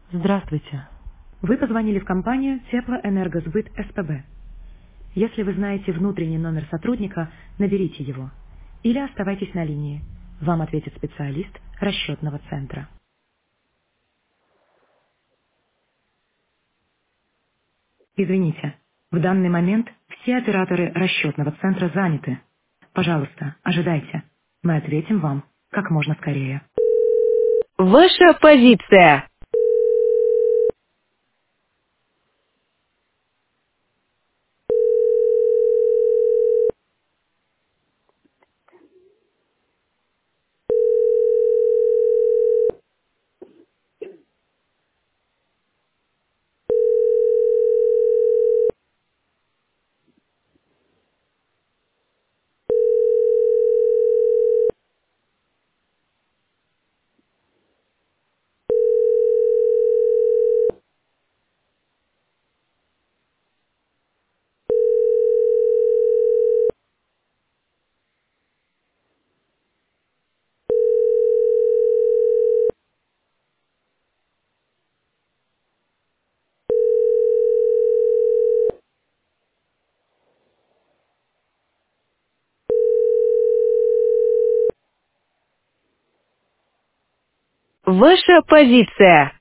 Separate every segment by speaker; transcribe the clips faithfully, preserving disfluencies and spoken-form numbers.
Speaker 1: Здравствуйте. Вы позвонили в компанию Теплоэнергосбыт СПБ. Если вы знаете внутренний номер сотрудника, наберите его. Или оставайтесь на линии. Вам ответит специалист расчетного центра. Извините, в данный момент все операторы расчетного центра заняты. Пожалуйста, ожидайте. Мы ответим вам как можно скорее. Ваша позиция. Ваша позиция.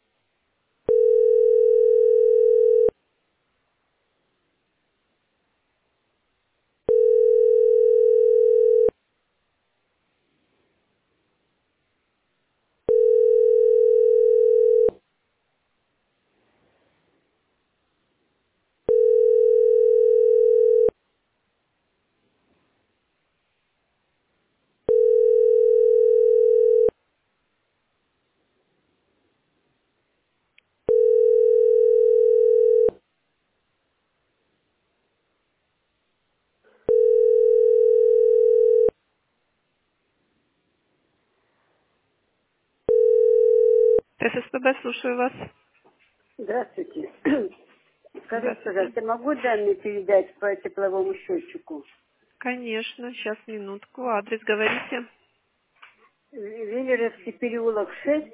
Speaker 1: ССПБ, слушаю вас.
Speaker 2: Здравствуйте. Скажите,
Speaker 1: Здравствуйте.
Speaker 2: пожалуйста, могу данные передать по тепловому счетчику?
Speaker 1: Конечно, сейчас минутку. Адрес говорите.
Speaker 2: Велеровский переулок шесть,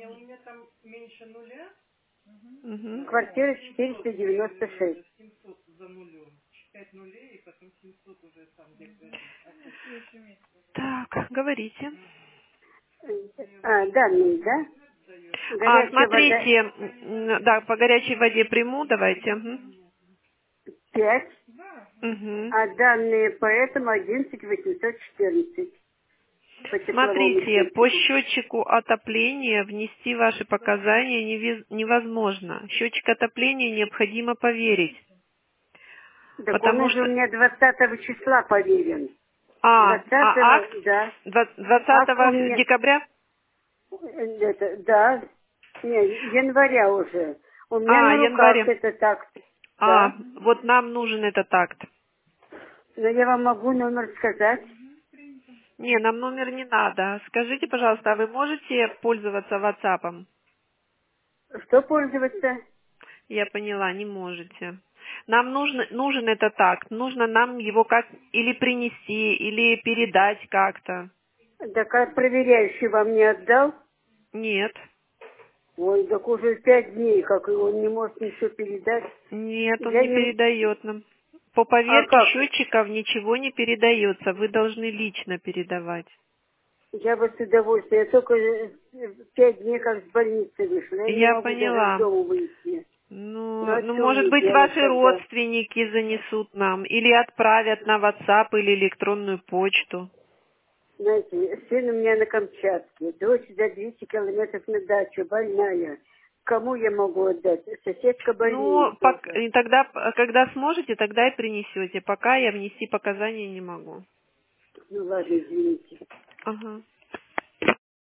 Speaker 1: Угу.
Speaker 2: квартира четыреста девяносто шесть.
Speaker 1: Так, говорите.
Speaker 2: А, данные, да?
Speaker 1: А,
Speaker 2: Горячая вода
Speaker 1: смотрите, м, да, по горячей воде приму, давайте.
Speaker 2: пять,
Speaker 1: Угу.
Speaker 2: а данные по этому одиннадцать восемьсот четырнадцать по тепловому
Speaker 1: Смотрите, по
Speaker 2: счетчику.
Speaker 1: счетчику отопления внести ваши показания невез- невозможно. Счетчик отопления необходимо поверить,
Speaker 2: Так он
Speaker 1: потому
Speaker 2: уже у
Speaker 1: что...
Speaker 2: меня двадцатого числа поверен.
Speaker 1: А, а
Speaker 2: Двадцатого,
Speaker 1: акт
Speaker 2: да.
Speaker 1: два-
Speaker 2: Акт у
Speaker 1: двадцатого
Speaker 2: меня,
Speaker 1: декабря?
Speaker 2: э, это, да, не, января уже. У меня
Speaker 1: А,
Speaker 2: на руках
Speaker 1: января.
Speaker 2: это так,
Speaker 1: А,
Speaker 2: да.
Speaker 1: вот нам нужен этот акт.
Speaker 2: Но я вам могу номер сказать.
Speaker 1: Не, нам номер не надо. Скажите, пожалуйста, а вы можете пользоваться WhatsApp?
Speaker 2: Что пользоваться?
Speaker 1: Я поняла, не можете. Нам нужно, нужен этот акт. Нужно нам его как или принести, или передать как-то.
Speaker 2: Да как проверяющий вам не отдал?
Speaker 1: Нет.
Speaker 2: Ой, так уже пять дней, как и он не может ничего передать.
Speaker 1: Нет, он
Speaker 2: Я
Speaker 1: не
Speaker 2: не...
Speaker 1: передает нам. По
Speaker 2: А
Speaker 1: поверке
Speaker 2: как?
Speaker 1: счетчиков ничего не передается. Вы должны лично передавать.
Speaker 2: Я бы с удовольствием. Я только э, пять дней как с больницы вышла. Я не
Speaker 1: Я
Speaker 2: могу даже из
Speaker 1: поняла.
Speaker 2: дома выйти. Ну
Speaker 1: Ну,
Speaker 2: а
Speaker 1: ну,
Speaker 2: что
Speaker 1: может
Speaker 2: мне
Speaker 1: быть,
Speaker 2: делать
Speaker 1: ваши
Speaker 2: тогда?
Speaker 1: родственники занесут нам или отправят на WhatsApp или электронную почту.
Speaker 2: Знаете, сын у меня на Камчатке, дочь за двести километров на дачу, больная. Кому я могу отдать? Соседка
Speaker 1: Ну,
Speaker 2: болеет
Speaker 1: пок-
Speaker 2: тоже.
Speaker 1: и тогда, когда сможете, тогда и принесете. Пока я внести показания не могу.
Speaker 2: Ну ладно, извините.
Speaker 1: Ага.